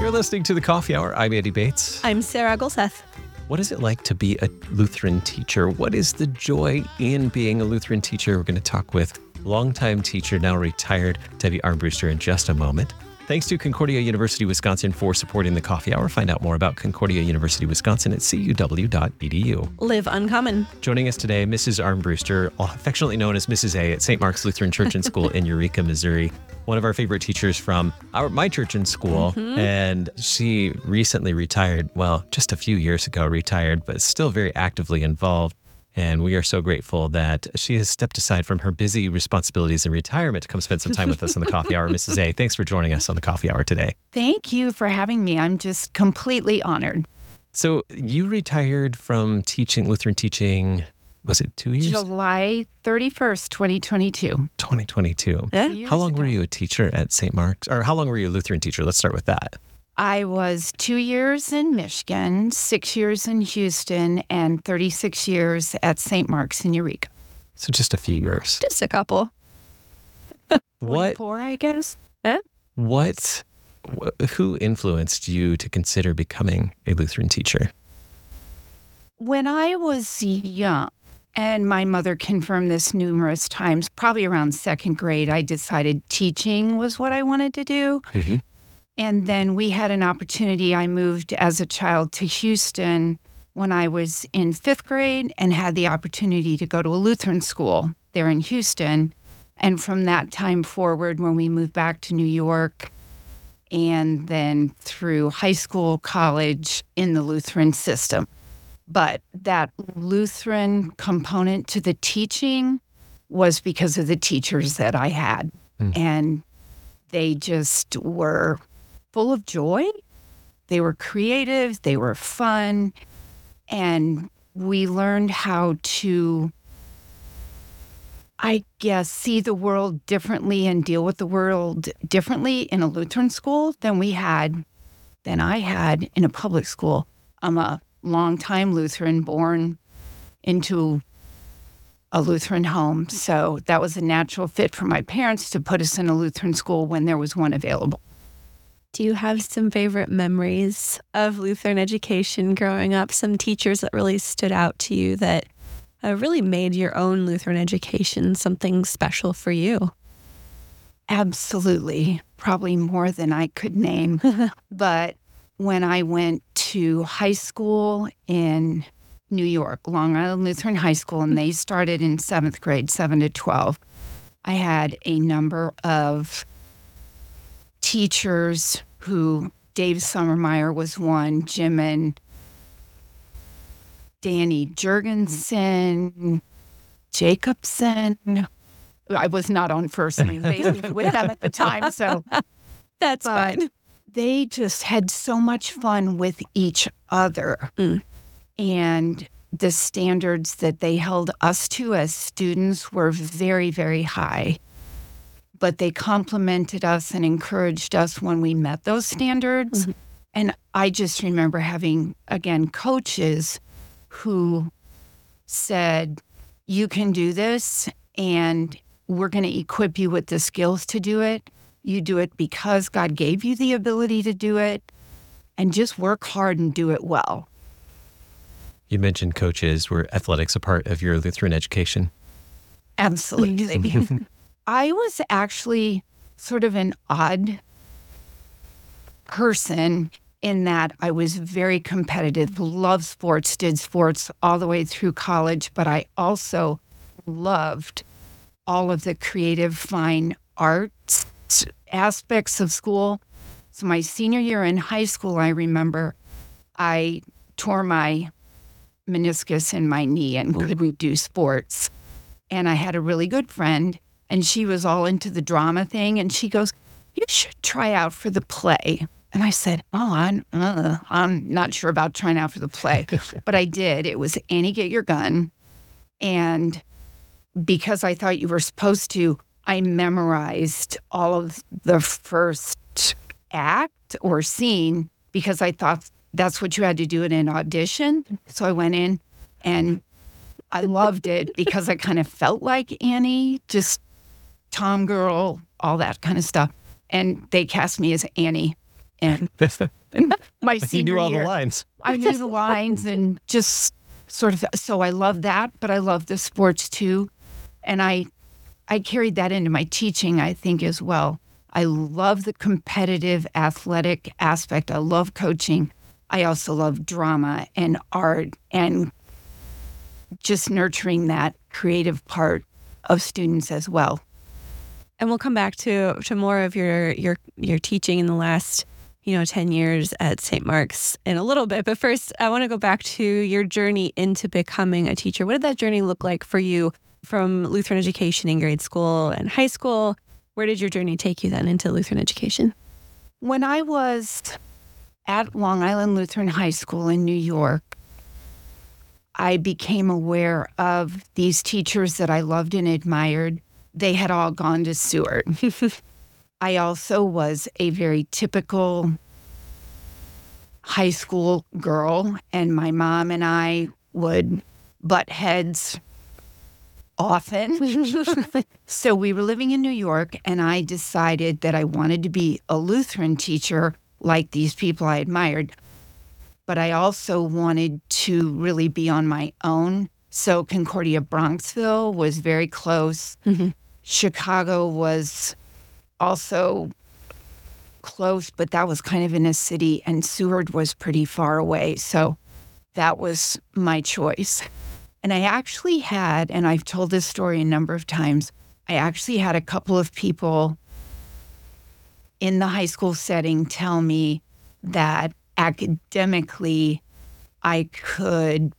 You're listening to The Coffee Hour. I'm Andy Bates. I'm Sarah Gulseth. What is it like to be a Lutheran teacher? What is the joy in being a Lutheran teacher? We're going to talk with longtime teacher, now retired, Debbie Armbruster in just a moment. Thanks to Concordia University, Wisconsin for supporting The Coffee Hour. Find out more about Concordia University, Wisconsin at cuw.edu. Live uncommon. Joining us today, Mrs. Armbruster, affectionately known as Mrs. A at St. Mark's Lutheran Church and School in Eureka, Missouri. One of our favorite teachers from my church and school. And she recently retired, well, just a few years ago retired, but still very actively involved. And we are so grateful that she has stepped aside from her busy responsibilities in retirement to come spend some time with us on the Coffee Hour. Mrs. A, thanks for joining us on the Coffee Hour today. Thank you for having me. I'm just completely honored. So you retired from Lutheran teaching, was it 2 years? July 31st, 2022. 2022. Yeah. How long were you a teacher at St. Mark's? Or how long were you a Lutheran teacher? Let's start with that. I was 2 years in Michigan, 6 years in Houston, and 36 years at St. Mark's in Eureka. So just a few years. Just a couple. What? 4, I guess. Who influenced you to consider becoming a Lutheran teacher? When I was young, and my mother confirmed this numerous times, probably around second grade, I decided teaching was what I wanted to do. Mm-hmm. And then we had an opportunity. I moved as a child to Houston when I was in 5th grade and had the opportunity to go to a Lutheran school there in Houston. And from that time forward, when we moved back to New York, and then through high school, college in the Lutheran system. But that Lutheran component to the teaching was because of the teachers that I had. And they just were full of joy. They were creative. They were fun. And we learned how to, I guess, see the world differently and deal with the world differently in a Lutheran school than I had in a public school. I'm a longtime Lutheran, born into a Lutheran home. So that was a natural fit for my parents to put us in a Lutheran school when there was one available. Do you have some favorite memories of Lutheran education growing up? Some teachers that really stood out to you that really made your own Lutheran education something special for you? Absolutely. Probably more than I could name. But when I went to high school in New York, Long Island Lutheran High School, and they started in 7th grade, 7 to 12, I had a number of teachers who, Dave Sommermeyer was one, Jim and Danny Jurgensen, Jacobson. I was not on first name basis with them at the time, so That's fine. they just had so much fun with each other. And the standards that they held us to as students were very, very high. But they complimented us and encouraged us when we met those standards. And I just remember having, again, coaches who said, you can do this, and we're going to equip you with the skills to do it. You do it because God gave you the ability to do it, and just work hard and do it well. You mentioned coaches. Were athletics a part of your Lutheran education? Absolutely. I was actually sort of an odd person in that I was very competitive, loved sports, did sports all the way through college, but I also loved all of the creative, fine arts aspects of school. So my senior year in high school, I remember I tore my meniscus in my knee and couldn't do sports. And I had a really good friend, and she was all into the drama thing. And she goes, you should try out for the play. And I said, I'm not sure about trying out for the play. But I did. It was Annie, Get Your Gun. And because I thought you were supposed to, I memorized all of the first act or scene because I thought that's what you had to do in an audition. So I went in and I loved it because I kind of felt like Annie, just Tom girl, all that kind of stuff. And they cast me as Annie. And my You senior knew all year, the lines. I knew the lines and just sort of, so I love that, but I love the sports too. And I carried that into my teaching, I think, as well. I love the competitive athletic aspect. I love coaching. I also love drama and art and just nurturing that creative part of students as well. And we'll come back to more of your teaching in the last 10 years at St. Mark's in a little bit. But first, I want to go back to your journey into becoming a teacher. What did that journey look like for you from Lutheran education in grade school and high school? Where did your journey take you then into Lutheran education? When I was at Long Island Lutheran High School in New York, I became aware of these teachers that I loved and admired. They had all gone to Seward. I also was a very typical high school girl, and my mom and I would butt heads often. So we were living in New York, and I decided that I wanted to be a Lutheran teacher like these people I admired. But I also wanted to really be on my own. So Concordia Bronxville was very close. Mm-hmm. Chicago was also close, but that was kind of in a city, and Seward was pretty far away. So that was my choice. And I actually had, and I've told this story a number of times, I actually had a couple of people in the high school setting tell me that academically I could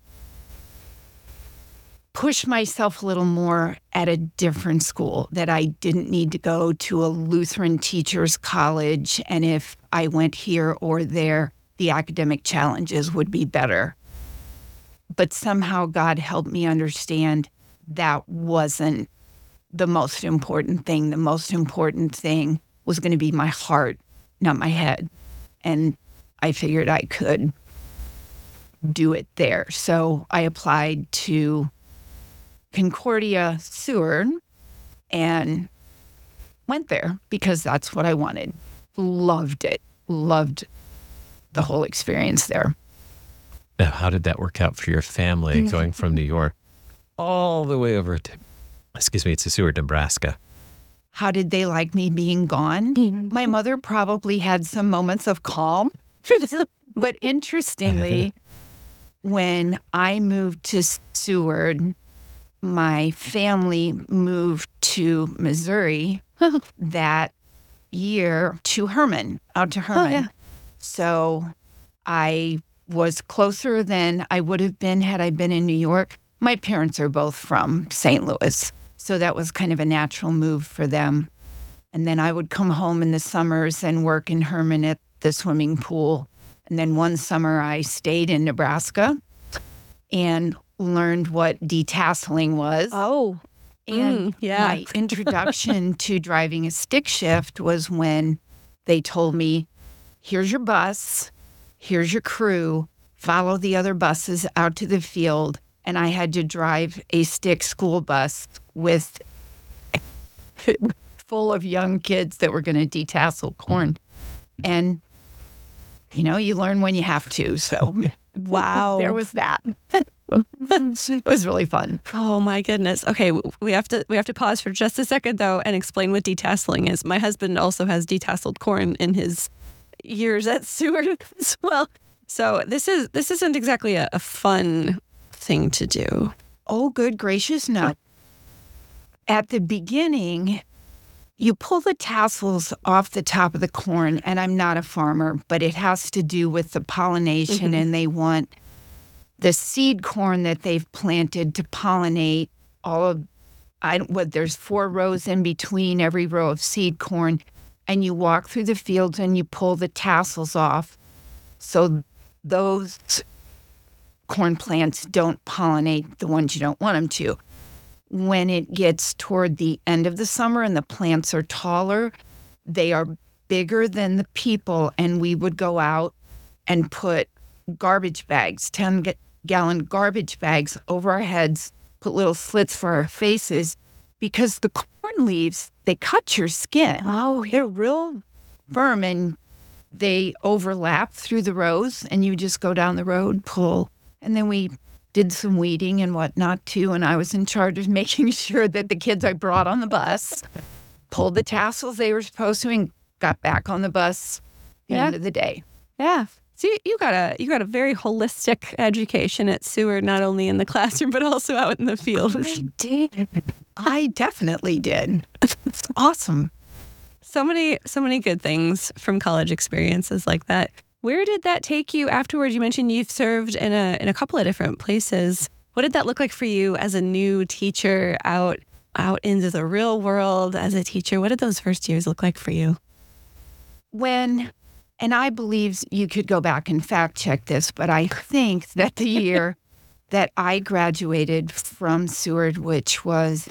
push myself a little more at a different school, that I didn't need to go to a Lutheran teachers college, and if I went here or there, the academic challenges would be better. But somehow God helped me understand that wasn't the most important thing. The most important thing was going to be my heart, not my head. And I figured I could do it there. So I applied to Concordia Seward and went there because that's what I wanted. Loved it. Loved the whole experience there. Now, how did that work out for your family going from New York all the way over to, to Seward, Nebraska? How did they like me being gone? My mother probably had some moments of calm. But interestingly, when I moved to Seward, my family moved to Missouri that year to Herman, out to Herman. Oh, yeah. So I was closer than I would have been had I been in New York. My parents are both from St. Louis, so that was kind of a natural move for them. And then I would come home in the summers and work in Herman at the swimming pool. And then one summer I stayed in Nebraska and learned what detasseling was. Oh, And my introduction to driving a stick shift was when they told me, here's your bus, here's your crew, follow the other buses out to the field. And I had to drive a stick school bus with full of young kids that were going to detassel corn. And, you learn when you have to. So, wow. There was that. It was really fun. Oh my goodness. Okay, we have to pause for just a second though and explain what detasseling is. My husband also has detasseled corn in his years at Seward as well. So this isn't exactly a fun thing to do. Oh, good gracious, no. At the beginning, you pull the tassels off the top of the corn, and I'm not a farmer, but it has to do with the pollination, and they want the seed corn that they've planted to pollinate all of, there's 4 rows in between every row of seed corn, and you walk through the fields and you pull the tassels off so those corn plants don't pollinate the ones you don't want them to. When it gets toward the end of the summer and the plants are taller, they are bigger than the people, and we would go out and put garbage bags, 10-gallon garbage bags over our heads, put little slits for our faces, because the corn leaves, they cut your skin. Oh, They're real firm, and they overlap through the rows, and you just go down the road, pull. And then we did some weeding and whatnot too, and I was in charge of making sure that the kids I brought on the bus pulled the tassels they were supposed to and got back on the bus at the end of the day. Yeah. So you got a very holistic education at Seward, not only in the classroom, but also out in the field. I did. I definitely did. It's awesome. So many good things from college experiences like that. Where did that take you afterwards? You mentioned you've served in a couple of different places. What did that look like for you as a new teacher out into the real world as a teacher? What did those first years look like for you? And I believe you could go back and fact check this, but I think that the year that I graduated from Seward, which was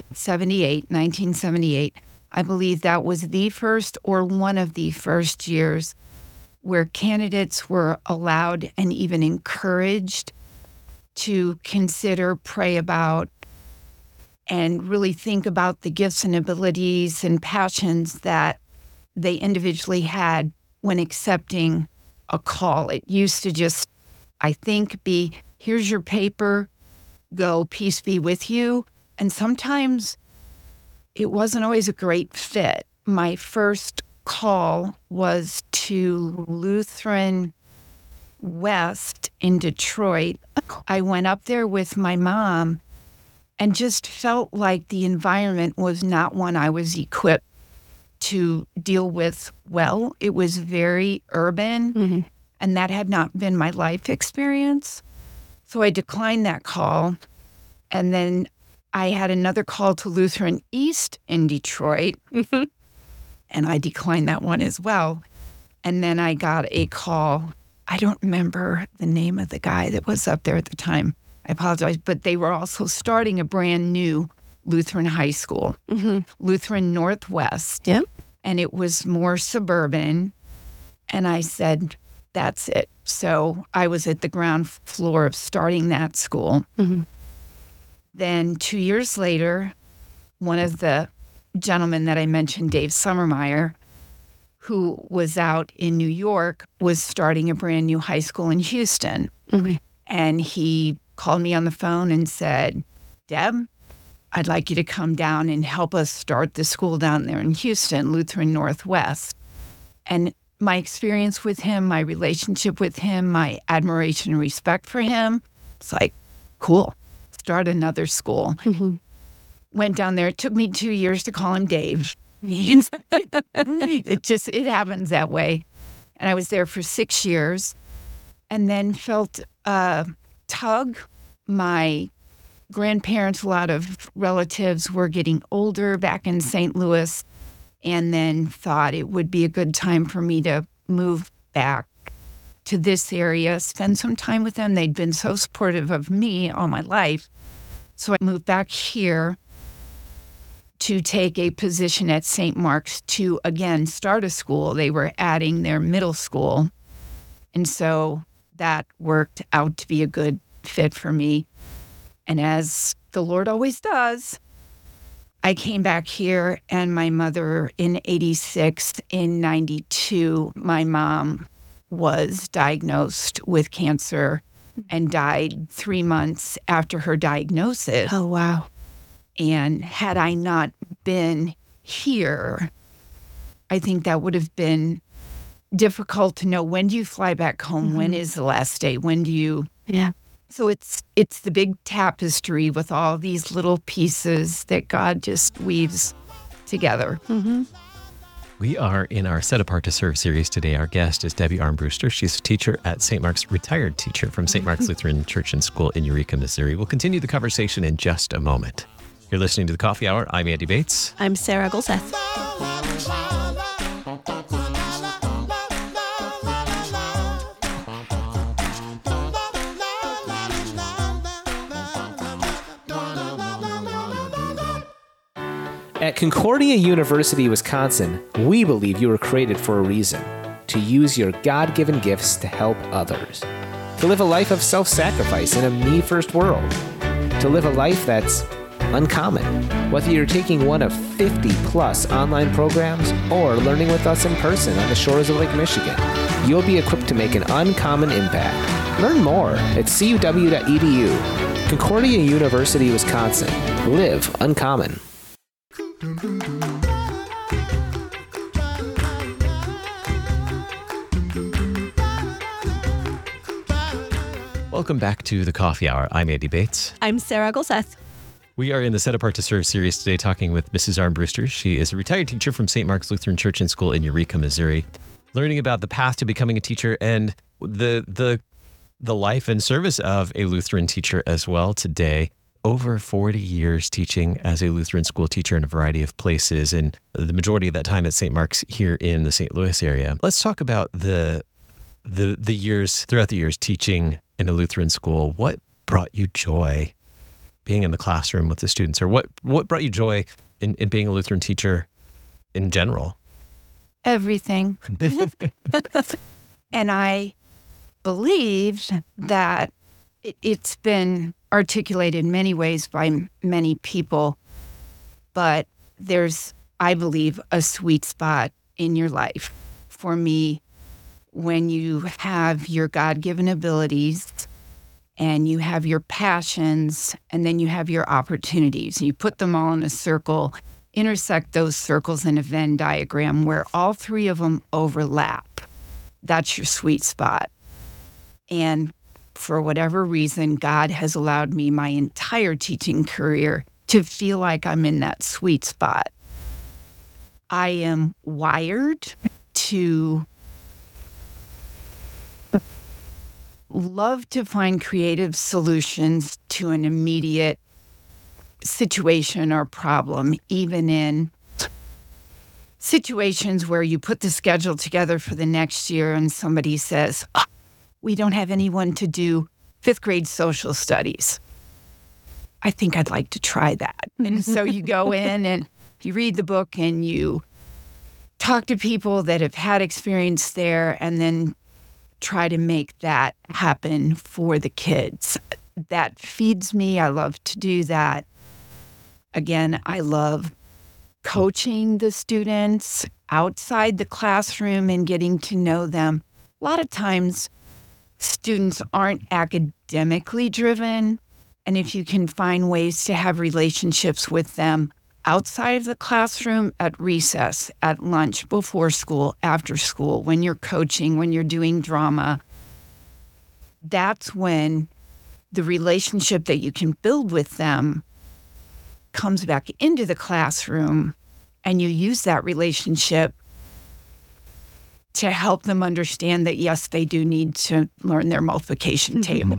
1978, I believe that was the first or one of the first years where candidates were allowed and even encouraged to consider, pray about, and really think about the gifts and abilities and passions that they individually had when accepting a call. It used to just, I think, be, here's your paper, go, peace be with you. And sometimes it wasn't always a great fit. My first call was to Lutheran West in Detroit. I went up there with my mom and just felt like the environment was not one I was equipped to deal with well. It was very urban, and that had not been my life experience. So I declined that call. And then I had another call to Lutheran East in Detroit, and I declined that one as well. And then I got a call. I don't remember the name of the guy that was up there at the time. I apologize. But they were also starting a brand new Lutheran high school, Lutheran Northwest. Yep. And it was more suburban. And I said, that's it. So I was at the ground floor of starting that school. Then 2 years later, one of the gentlemen that I mentioned, Dave Sommermeyer, who was out in New York, was starting a brand new high school in Houston. And he called me on the phone and said, Deb, I'd like you to come down and help us start the school down there in Houston, Lutheran Northwest. And my experience with him, my relationship with him, my admiration and respect for him, it's like, cool, start another school. Went down there. It took me 2 years to call him Dave. It happens that way. And I was there for 6 years and then felt a tug. My grandparents, a lot of relatives were getting older back in St. Louis, and then thought it would be a good time for me to move back to this area, spend some time with them. They'd been so supportive of me all my life. So I moved back here to take a position at St. Mark's to, again, start a school. They were adding their middle school. And so that worked out to be a good fit for me. And as the Lord always does, I came back here, and my mother in 86, in 92, my mom was diagnosed with cancer and died 3 months after her diagnosis. Oh, wow. And had I not been here, I think that would have been difficult to know, when do you fly back home? When is the last day? When do you... Yeah. So it's the big tapestry with all these little pieces that God just weaves together. We are in our Set Apart to Serve series today. Our guest is Debbie Armbruster. She's a teacher at St. Mark's, retired teacher from St. Mark's Lutheran Church and School in Eureka, Missouri. We'll continue the conversation in just a moment. You're listening to The Coffee Hour. I'm Andy Bates. I'm Sarah Golseth. At Concordia University, Wisconsin, we believe you were created for a reason: to use your God-given gifts to help others, to live a life of self-sacrifice in a me-first world, to live a life that's uncommon. Whether you're taking one of 50-plus online programs or learning with us in person on the shores of Lake Michigan, you'll be equipped to make an uncommon impact. Learn more at cuw.edu. Concordia University, Wisconsin. Live uncommon. Welcome back to the Coffee Hour. I'm Andy Bates. I'm Sarah Golseth. We are in the Set Apart to Serve series today talking with Mrs. Armbruster. She is a retired teacher from St. Mark's Lutheran Church and School in Eureka, Missouri, learning about the path to becoming a teacher and the life and service of a Lutheran teacher as well today. Over 40 years teaching as a Lutheran school teacher in a variety of places, and the majority of that time at St. Mark's here in the St. Louis area. Let's talk about the years, throughout the years teaching in a Lutheran school. What brought you joy being in the classroom with the students, or what brought you joy in being a Lutheran teacher in general? Everything. And I believe that it's been articulated in many ways by many people, but there's, I believe, a sweet spot in your life. For me, when you have your God-given abilities and you have your passions and then you have your opportunities, you put them all in a circle, intersect those circles in a Venn diagram where all three of them overlap. That's your sweet spot. And for whatever reason, God has allowed me my entire teaching career to feel like I'm in that sweet spot. I am wired to love to find creative solutions to an immediate situation or problem, even in situations where you put the schedule together for the next year and somebody says, "Oh, we don't have anyone to do 5th grade social studies. I think I'd like to try that." And so you go in and you read the book and you talk to people that have had experience there and then try to make that happen for the kids. That feeds me. I love to do that. Again, I love coaching the students outside the classroom and getting to know them. A lot of times, students aren't academically driven, and if you can find ways to have relationships with them outside of the classroom, at recess, at lunch, before school, after school, when you're coaching, when you're doing drama, that's when the relationship that you can build with them comes back into the classroom, and you use that relationship to help them understand that, yes, they do need to learn their multiplication table.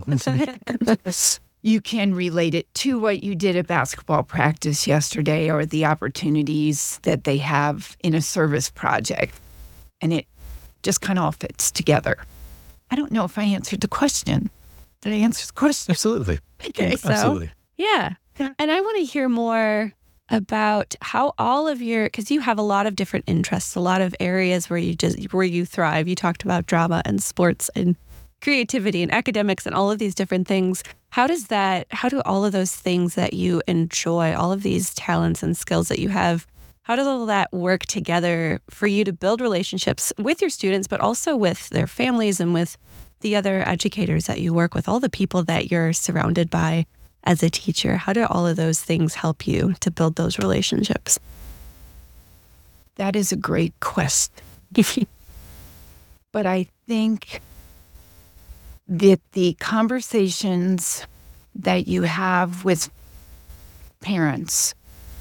You can relate it to what you did at basketball practice yesterday or the opportunities that they have in a service project. And it just kind of all fits together. I don't know if I answered the question. Did I answer the question? Absolutely. Okay, so Absolutely. yeah. And I want to hear more about how all of your, because you have a lot of different interests, a lot of areas where you thrive. You talked about drama and sports and creativity and academics and all of these different things. How do all of those things that you enjoy, all of these talents and skills that you have, how does all that work together for you to build relationships with your students, but also with their families and with the other educators that you work with, all the people that you're surrounded by as a teacher? How do all of those things help you to build those relationships? That is a great question. But I think that the conversations that you have with parents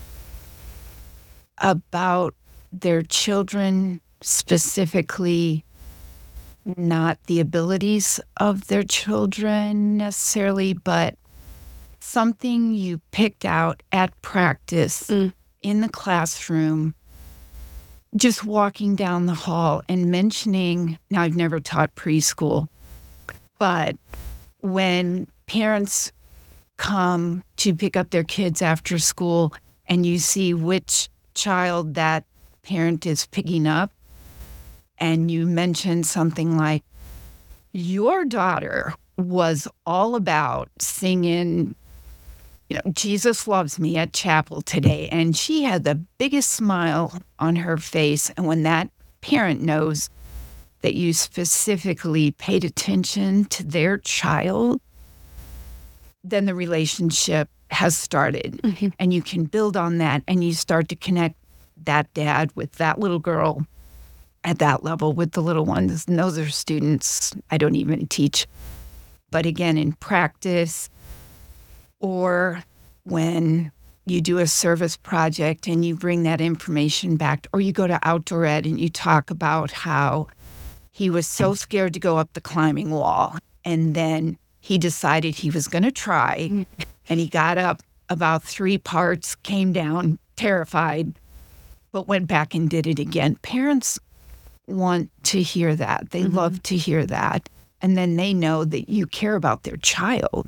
about their children, specifically not the abilities of their children necessarily, but something you picked out at practice in the classroom, just walking down the hall and mentioning, now I've never taught preschool, but when parents come to pick up their kids after school and you see which child that parent is picking up, and you mention something like, your daughter was all about singing, Jesus Loves Me at chapel today, and she had the biggest smile on her face. And when that parent knows that you specifically paid attention to their child, then the relationship has started. Mm-hmm. And you can build on that, and you start to connect that dad with that little girl at that level with the little ones. And those are students I don't even teach. But again, in practice, or when you do a service project and you bring that information back, or you go to outdoor ed and you talk about how he was so scared to go up the climbing wall, and then he decided he was going to try, and he got up about 3 parts, came down terrified, but went back and did it again. Parents want to hear that. They love to hear that. And then they know that you care about their child.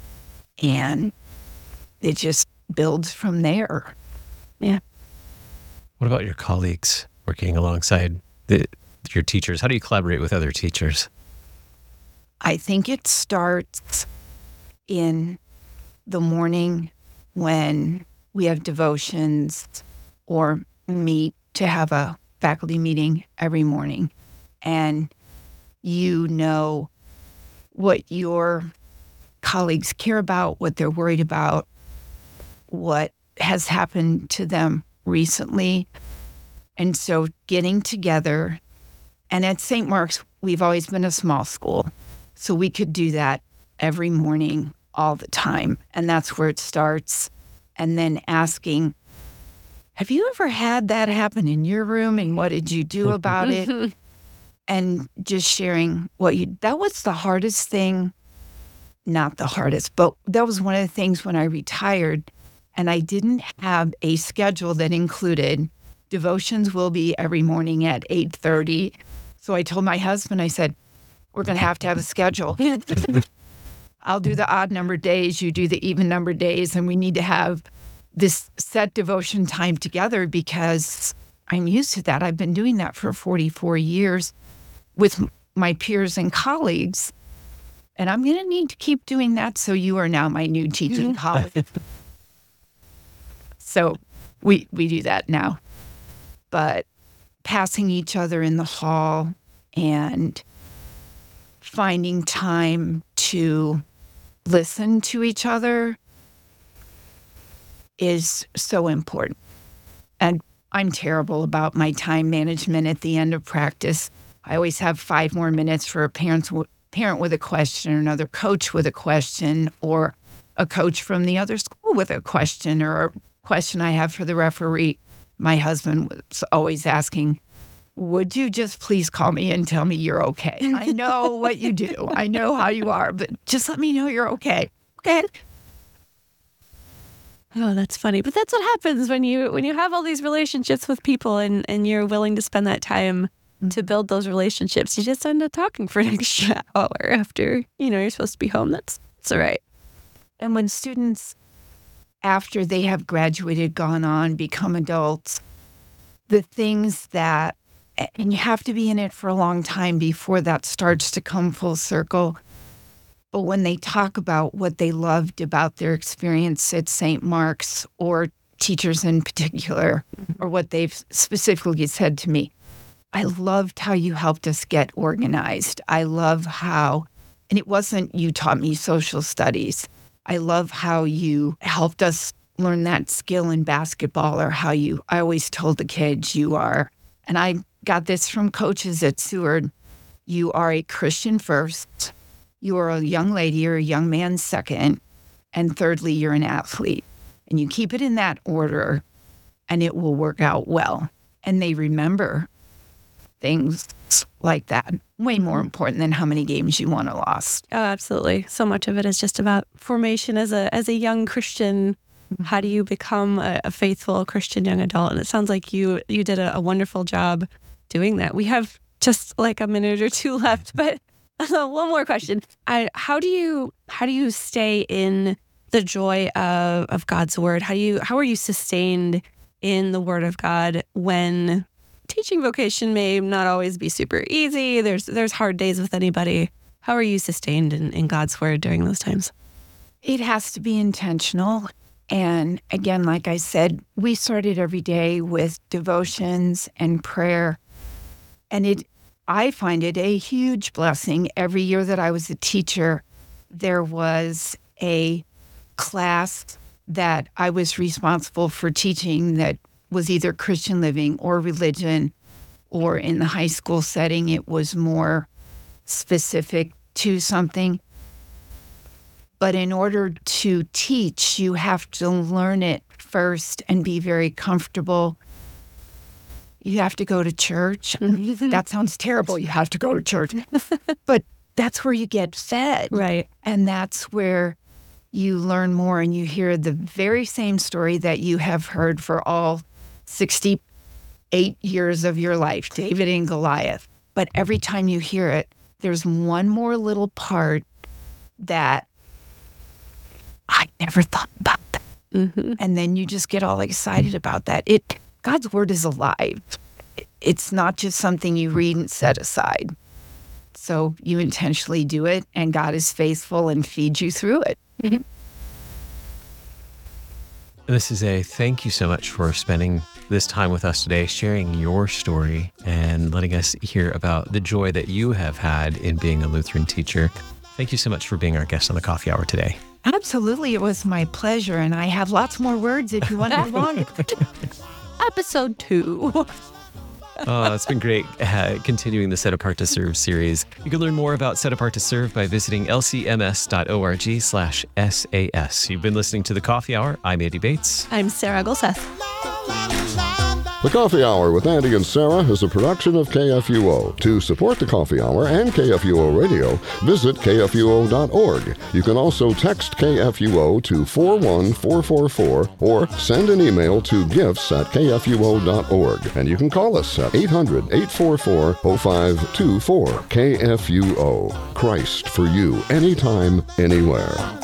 And it just builds from there. Yeah. What about your colleagues working alongside your teachers? How do you collaborate with other teachers? I think it starts in the morning when we have devotions or meet to have a faculty meeting every morning. And you know what your colleagues care about, what they're worried about, what has happened to them recently. And so getting together, and at St. Mark's, we've always been a small school. So we could do that every morning, all the time. And that's where it starts. And then asking, have you ever had that happen in your room? And what did you do about it? And just sharing that was the hardest thing, not the hardest, but that was one of the things when I retired and I didn't have a schedule that included devotions will be every morning at 8:30. So I told my husband, I said, we're going to have a schedule. I'll do the odd number days, you do the even number days, and we need to have this set devotion time together because I'm used to that. I've been doing that for 44 years with my peers and colleagues, and I'm going to need to keep doing that. So you are now my new teaching colleague. So we do that now. But passing each other in the hall and finding time to listen to each other is so important. And I'm terrible about my time management at the end of practice. I always have 5 more minutes for a parent with a question, or another coach with a question, or a coach from the other school with a question, or a question I have for the referee. My husband was always asking, would you just please call me and tell me you're okay? I know what you do. I know how you are, but just let me know you're okay. Okay. Oh, that's funny. But that's what happens when you have all these relationships with people and you're willing to spend that time to build those relationships. You just end up talking for an extra hour after, you're supposed to be home. That's all right. And when students, after they have graduated, gone on, become adults, the things that, and you have to be in it for a long time before that starts to come full circle. But when they talk about what they loved about their experience at St. Mark's, or teachers in particular, or what they've specifically said to me, I loved how you helped us get organized. I love how, and it wasn't you taught me social studies. I love how you helped us learn that skill in basketball, or how I always told the kids you are, and I got this from coaches at Seward, you are a Christian first, you are a young lady or a young man second, and thirdly, you're an athlete. And you keep it in that order, and it will work out well. And they remember things like that. Way more important than how many games you won or lost. Oh, absolutely. So much of it is just about formation as a young Christian. How do you become a faithful Christian young adult? And it sounds like you did a wonderful job doing that. We have just like a minute or 2 left, but one more question. How do you stay in the joy of God's word? How are you sustained in the word of God when teaching vocation may not always be super easy? There's hard days with anybody. How are you sustained in God's word during those times? It has to be intentional. And again, like I said, we started every day with devotions and prayer. And I find it a huge blessing. Every year that I was a teacher, there was a class that I was responsible for teaching that was either Christian living or religion, or in the high school setting, it was more specific to something. But in order to teach, you have to learn it first and be very comfortable. You have to go to church. That sounds terrible. You have to go to church. But that's where you get fed. Right. And that's where you learn more, and you hear the very same story that you have heard for all 68 years of your life, David and Goliath. But every time you hear it, there's one more little part that I never thought about that. Mm-hmm. And then you just get all excited about that. God's word is alive. It's not just something you read and set aside. So you intentionally do it, and God is faithful and feeds you through it. Mm-hmm. Mrs. A, thank you so much for spending this time with us today, sharing your story and letting us hear about the joy that you have had in being a Lutheran teacher. Thank you so much for being our guest on the Coffee Hour today. Absolutely. It was my pleasure. And I have lots more words if you want to move on. Episode 2. Oh, it's been great continuing the Set Apart to Serve series. You can learn more about Set Apart to Serve by visiting lcms.org/SAS. You've been listening to The Coffee Hour. I'm Andy Bates. I'm Sarah Golseth. The Coffee Hour with Andy and Sarah is a production of KFUO. To support The Coffee Hour and KFUO Radio, visit KFUO.org. You can also text KFUO to 41444 or send an email to gifts@KFUO.org. And you can call us at 800-844-0524. KFUO. Christ for you, anytime, anywhere.